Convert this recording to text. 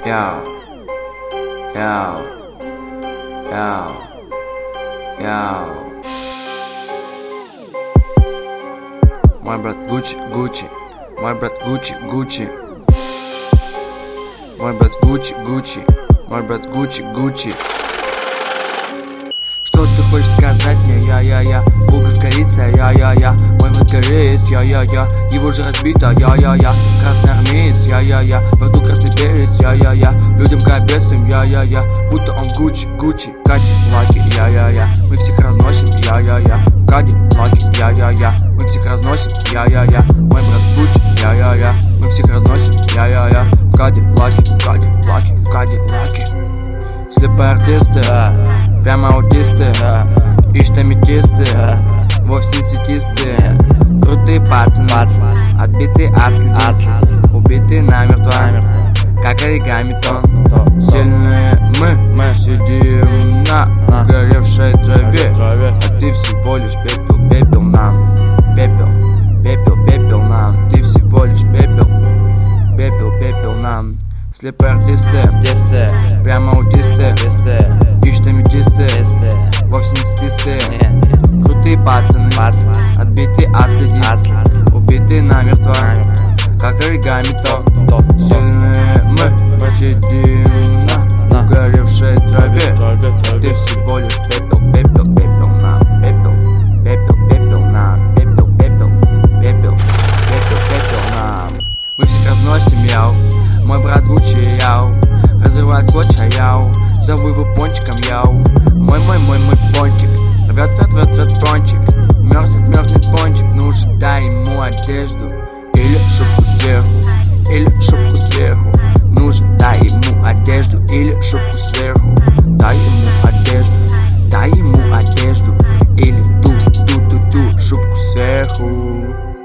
Яу, яу, яу, яу. Мой брат Гуччи, Гуччи, мой брат Гуччи, Гуччи. Мой брат Гуччи, Гуччи, мой брат Гуччи, Гуччи. Что ты хочешь сказать мне, я, булка с корицей, я, мой брат кореец, я, его же разбито, я, красноармеец, я, во рту красный перец, я, людям капец им, я, будто он Гуччи, Гуччи, Кати, Лаки, я, мы всех разносим, я, в Кади, Лаки, я, мы всех разносим, я, мой брат Гуччи, я, мы всех разносим, я, в Кади, Лаки, в Кади, Лаки, в Кади, Лаки. Слепые артисты, прямо аутисты, ишь аметисты, вовсе не светисты. Крутые пацаны, отбитые от следов, убитые намертво, как оригами тон. Сильные мы сидим на горевшей траве, а ты всего лишь пепел, пепел нам. Пепел, пепел, пепел нам, ты всего лишь пепел, пепел, пепел нам. Слепые артисты, прямо аутисты, ишь аметисты, вовсе не светисты. Крутые пацаны, отбитые от следов, убитые намертво, как оригами то. Сильные мы сидим на угоревшей траве, ты всего лишь пепел, пепел, пепел нам. Пепел, пепел, пепел нам. Пепел, пепел, пепел, пепел, пепел нам. Мы всех разносим, яу. Мой брат Гуччи, яу, разрывает клочья, яу, зову его пончиком, яу. Мой пончик, рвет пончик, мерзнет пончик, нужно дай ему одежду, или шубку сверху, нужно дай ему одежду, или шубку сверху, дай ему одежду, или ту, шубку сверху.